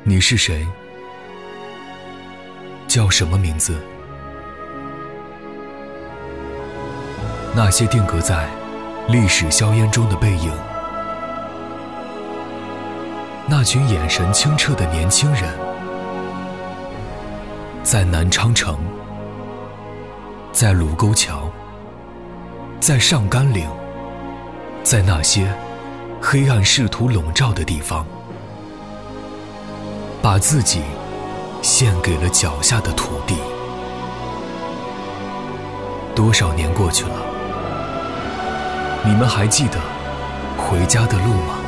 你是谁？叫什么名字？那些定格在历史硝烟中的背影，那群眼神清澈的年轻人，在南昌城，在卢沟桥，在上甘岭，在那些黑暗试图笼罩的地方，把自己献给了脚下的土地。多少年过去了，你们还记得回家的路吗？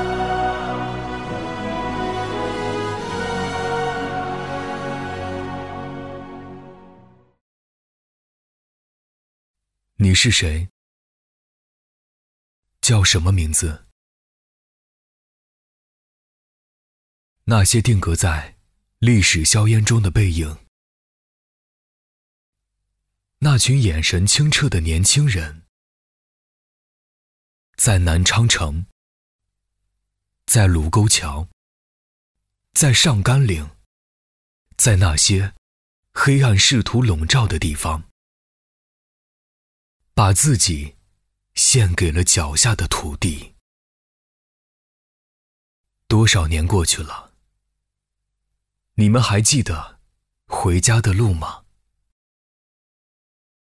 你是谁？叫什么名字？那些定格在历史硝烟中的背影，那群眼神清澈的年轻人，在南昌城，在卢沟桥，在上甘岭，在那些黑暗试图笼罩的地方，把自己献给了脚下的土地。多少年过去了，你们还记得回家的路吗？